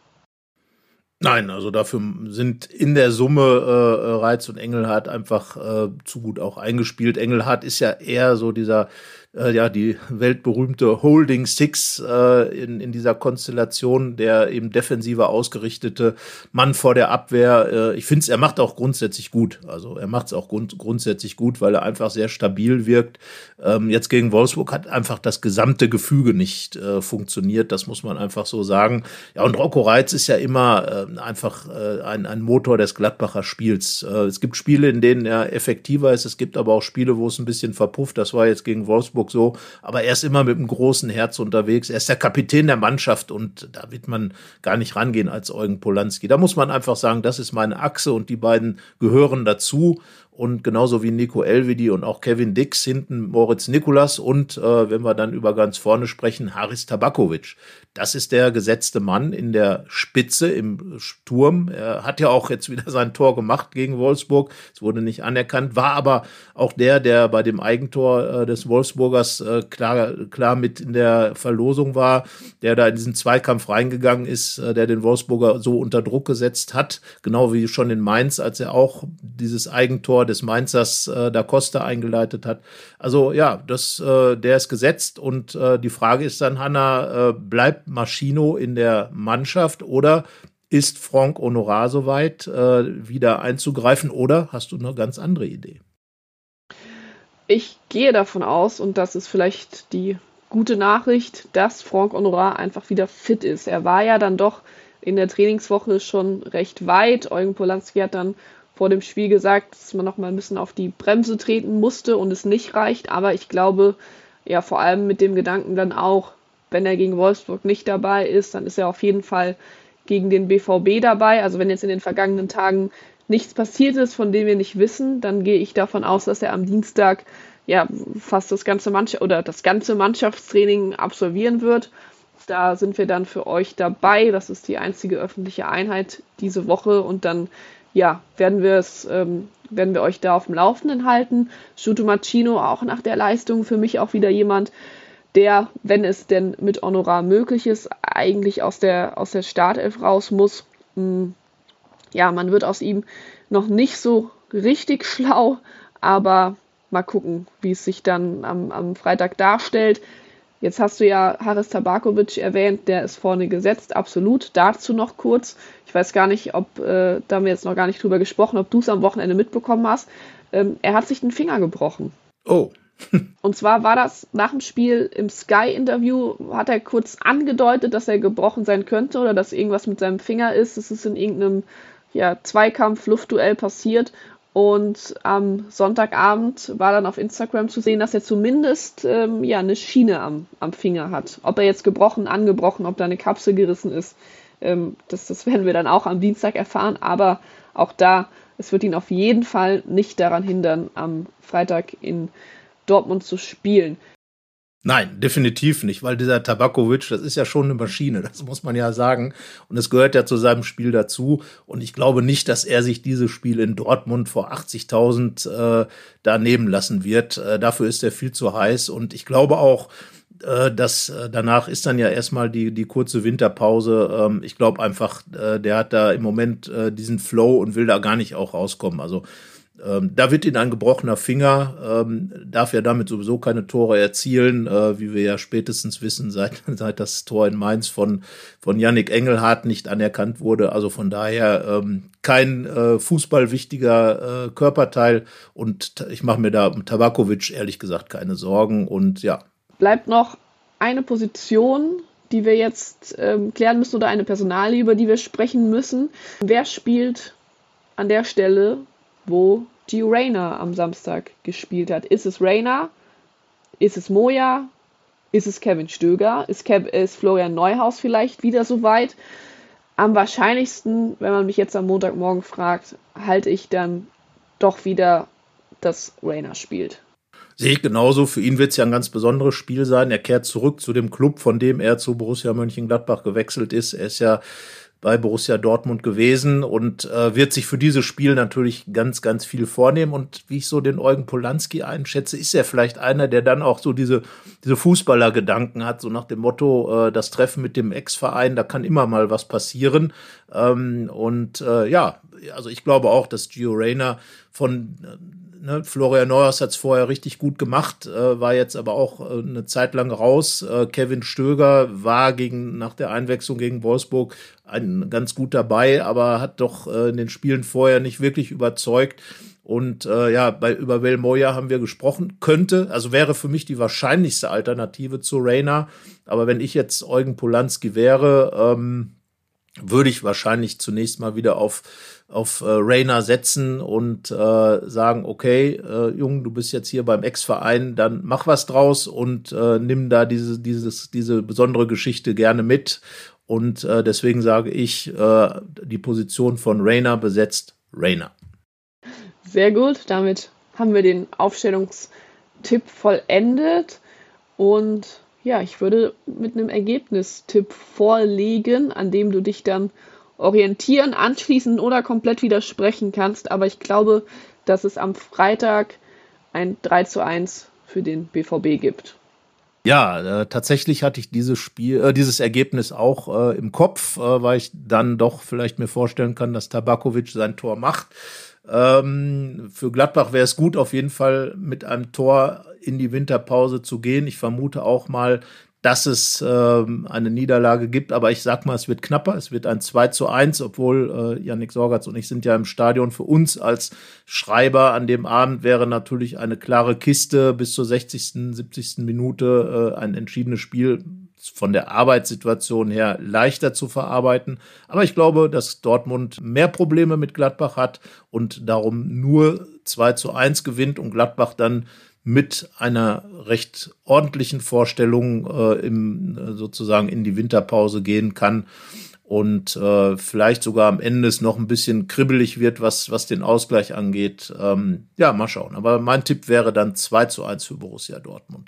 Nein, also dafür sind in der Summe Reitz und Engelhardt einfach zu gut auch eingespielt. Engelhardt ist ja eher so dieser, die weltberühmte Holding Six in dieser Konstellation, der eben defensiver ausgerichtete Mann vor der Abwehr. Ich finde, er macht auch grundsätzlich gut. Also er macht es auch grundsätzlich gut, weil er einfach sehr stabil wirkt. Jetzt gegen Wolfsburg hat einfach das gesamte Gefüge nicht funktioniert. Das muss man einfach so sagen. Ja, und Rocco Reitz ist ja immer einfach ein Motor des Gladbacher Spiels. Es gibt Spiele, in denen er effektiver ist. Es gibt aber auch Spiele, wo es ein bisschen verpufft. Das war jetzt gegen Wolfsburg so. Aber er ist immer mit einem großen Herz unterwegs. Er ist der Kapitän der Mannschaft und da wird man gar nicht rangehen als Eugen Polanski. Da muss man einfach sagen, das ist meine Achse und die beiden gehören dazu. Und genauso wie Nico Elvedi und auch Kevin Dix, hinten Moritz Nikolas und wenn wir dann über ganz vorne sprechen, Haris Tabakovic. Das ist der gesetzte Mann in der Spitze im Sturm. Er hat ja auch jetzt wieder sein Tor gemacht gegen Wolfsburg. Es wurde nicht anerkannt, war aber auch der bei dem Eigentor des Wolfsburgers klar mit in der Verlosung war, der da in diesen Zweikampf reingegangen ist, der den Wolfsburger so unter Druck gesetzt hat. Genau wie schon in Mainz, als er auch dieses Eigentor des Mainzers Da Costa eingeleitet hat. Also ja, der ist gesetzt und die Frage ist dann, Hanna, bleibt Maschino in der Mannschaft oder ist Franck Honorat soweit, wieder einzugreifen oder hast du eine ganz andere Idee? Ich gehe davon aus, und das ist vielleicht die gute Nachricht, dass Franck Honorat einfach wieder fit ist. Er war ja dann doch in der Trainingswoche schon recht weit. Eugen Polanski hat dann vor dem Spiel gesagt, dass man noch mal ein bisschen auf die Bremse treten musste und es nicht reicht. Aber ich glaube, ja, vor allem mit dem Gedanken dann auch, wenn er gegen Wolfsburg nicht dabei ist, dann ist er auf jeden Fall gegen den BVB dabei. Also wenn jetzt in den vergangenen Tagen nichts passiert ist, von dem wir nicht wissen, dann gehe ich davon aus, dass er am Dienstag ja fast das ganze Mannschaftstraining absolvieren wird. Da sind wir dann für euch dabei. Das ist die einzige öffentliche Einheit diese Woche und dann werden wir euch da auf dem Laufenden halten. Giuto Maschino auch nach der Leistung für mich auch wieder jemand, der, wenn es denn mit Honorat möglich ist, eigentlich aus der Startelf raus muss. Ja, man wird aus ihm noch nicht so richtig schlau, aber mal gucken, wie es sich dann am Freitag darstellt. Jetzt hast du ja Haris Tabakovic erwähnt, der ist vorne gesetzt, absolut. Dazu noch kurz, ich weiß gar nicht, da haben wir jetzt noch gar nicht drüber gesprochen, ob du es am Wochenende mitbekommen hast. Er hat sich den Finger gebrochen. Oh. Und zwar war das nach dem Spiel im Sky-Interview, hat er kurz angedeutet, dass er gebrochen sein könnte oder dass irgendwas mit seinem Finger ist. Es ist in irgendeinem Zweikampf, Luftduell passiert. Und am Sonntagabend war dann auf Instagram zu sehen, dass er zumindest eine Schiene am Finger hat. Ob er jetzt gebrochen, angebrochen, ob da eine Kapsel gerissen ist, das werden wir dann auch am Dienstag erfahren. Aber auch da, es wird ihn auf jeden Fall nicht daran hindern, am Freitag in Dortmund zu spielen. Nein, definitiv nicht, weil dieser Tabakovic, das ist ja schon eine Maschine, das muss man ja sagen. Und es gehört ja zu seinem Spiel dazu. Und ich glaube nicht, dass er sich dieses Spiel in Dortmund vor 80.000 da nehmen lassen wird. Dafür ist er viel zu heiß. Und ich glaube auch, dass danach ist dann ja erstmal die kurze Winterpause. Ich glaube einfach, der hat da im Moment diesen Flow und will da gar nicht auch rauskommen. Also da wird ihn ein gebrochener Finger, darf ja damit sowieso keine Tore erzielen, wie wir ja spätestens wissen, seit das Tor in Mainz von Yannick Engelhardt nicht anerkannt wurde. Also von daher kein fußballwichtiger Körperteil und ich mache mir da um Tabakovic ehrlich gesagt keine Sorgen und ja. Bleibt noch eine Position, die wir jetzt klären müssen oder eine Personalie, über die wir sprechen müssen. Wer spielt an der Stelle, wo Gio Reyna am Samstag gespielt hat? Ist es Reyna? Ist es Moya? Ist es Kevin Stöger? Ist Florian Neuhaus vielleicht wieder so weit? Am wahrscheinlichsten, wenn man mich jetzt am Montagmorgen fragt, halte ich dann doch wieder, dass Reyna spielt. Sehe ich genauso. Für ihn wird es ja ein ganz besonderes Spiel sein. Er kehrt zurück zu dem Club, von dem er zu Borussia Mönchengladbach gewechselt ist. Er ist ja bei Borussia Dortmund gewesen und wird sich für dieses Spiel natürlich ganz, ganz viel vornehmen. Und wie ich so den Eugen Polanski einschätze, ist er vielleicht einer, der dann auch so diese Fußballergedanken hat, so nach dem Motto, das Treffen mit dem Ex-Verein, da kann immer mal was passieren. Ja, also ich glaube auch, dass Gio Reyna Florian Neuhaus hat es vorher richtig gut gemacht, war jetzt aber auch eine Zeit lang raus. Kevin Stöger war nach der Einwechslung gegen Wolfsburg ganz gut dabei, aber hat doch in den Spielen vorher nicht wirklich überzeugt. Und über Will Moya haben wir gesprochen. Wäre für mich die wahrscheinlichste Alternative zu Reyna. Aber wenn ich jetzt Eugen Polanski wäre, würde ich wahrscheinlich zunächst mal wieder auf Reyna setzen und sagen, okay, Junge, du bist jetzt hier beim Ex-Verein, dann mach was draus und nimm da diese besondere Geschichte gerne mit. Und deswegen sage ich, die Position von Reyna besetzt Reyna. Sehr gut, damit haben wir den Aufstellungstipp vollendet. Und ja, ich würde mit einem Ergebnistipp vorlegen, an dem du dich dann orientieren, anschließen oder komplett widersprechen kannst. Aber ich glaube, dass es am Freitag ein 3:1 für den BVB gibt. Ja, tatsächlich hatte ich dieses Ergebnis auch im Kopf, weil ich dann doch vielleicht mir vorstellen kann, dass Tabakovic sein Tor macht. Für Gladbach wäre es gut, auf jeden Fall mit einem Tor in die Winterpause zu gehen. Ich vermute auch mal, dass es eine Niederlage gibt, aber ich sag mal, es wird knapper, es wird ein 2:1, obwohl Yannick Sorgatz und ich sind ja im Stadion. Für uns als Schreiber an dem Abend wäre natürlich eine klare Kiste bis zur 60., 70. Minute ein entschiedenes Spiel von der Arbeitssituation her leichter zu verarbeiten. Aber ich glaube, dass Dortmund mehr Probleme mit Gladbach hat und darum nur 2:1 gewinnt und Gladbach dann mit einer recht ordentlichen Vorstellung sozusagen in die Winterpause gehen kann und vielleicht sogar am Ende es noch ein bisschen kribbelig wird, was den Ausgleich angeht. Mal schauen. Aber mein Tipp wäre dann 2:1 für Borussia Dortmund.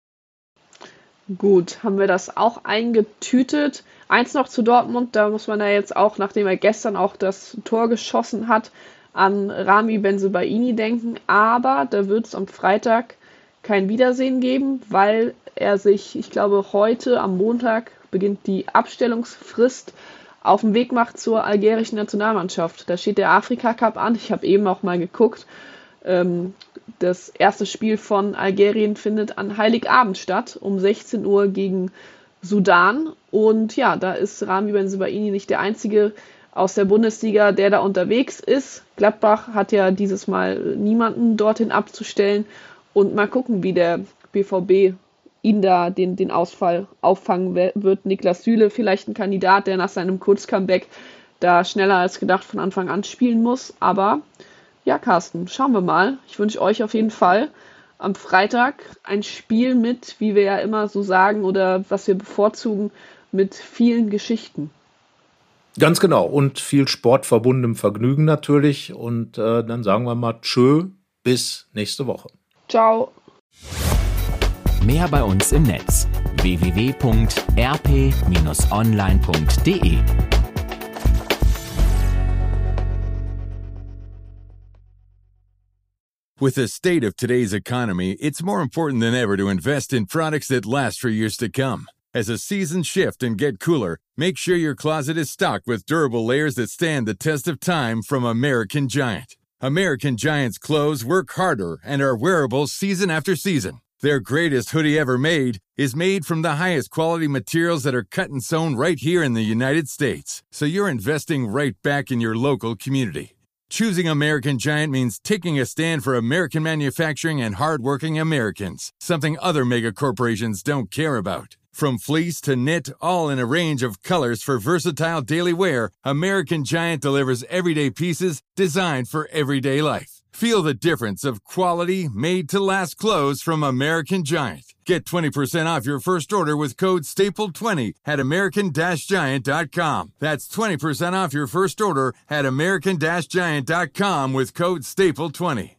Gut, haben wir das auch eingetütet. Eins noch zu Dortmund, da muss man ja jetzt auch, nachdem er gestern auch das Tor geschossen hat, an Rami Bensebaini denken, aber da wird es am Freitag kein Wiedersehen geben, weil er sich, ich glaube heute am Montag beginnt die Abstellungsfrist, auf dem Weg macht zur algerischen Nationalmannschaft. Da steht der Afrika-Cup an, ich habe eben auch mal geguckt, das erste Spiel von Algerien findet an Heiligabend statt, um 16 Uhr gegen Sudan und ja, da ist Rami Bensebaini nicht der einzige aus der Bundesliga, der da unterwegs ist. Gladbach hat ja dieses Mal niemanden dorthin abzustellen und mal gucken, wie der BVB ihn da den Ausfall auffangen wird. Niklas Süle vielleicht ein Kandidat, der nach seinem Kurzcomeback da schneller als gedacht von Anfang an spielen muss. Aber ja, Carsten, schauen wir mal. Ich wünsche euch auf jeden Fall am Freitag ein Spiel mit, wie wir ja immer so sagen oder was wir bevorzugen, mit vielen Geschichten. Ganz genau. Und viel sportverbundenem Vergnügen natürlich. Und dann sagen wir mal tschö, bis nächste Woche. Ciao. Mehr bei uns im Netz www.rp-online.de. With the state of today's economy, it's more important than ever to invest in products that last for years to come. As the seasons shift and get cooler, make sure your closet is stocked with durable layers that stand the test of time from American Giant. American Giant's clothes work harder and are wearable season after season. Their greatest hoodie ever made is made from the highest quality materials that are cut and sewn right here in the United States. So you're investing right back in your local community. Choosing American Giant means taking a stand for American manufacturing and hardworking Americans, something other mega corporations don't care about. From fleece to knit, all in a range of colors for versatile daily wear, American Giant delivers everyday pieces designed for everyday life. Feel the difference of quality, made-to-last clothes from American Giant. Get 20% off your first order with code STAPLE20 at american-giant.com. That's 20% off your first order at american-giant.com with code STAPLE20.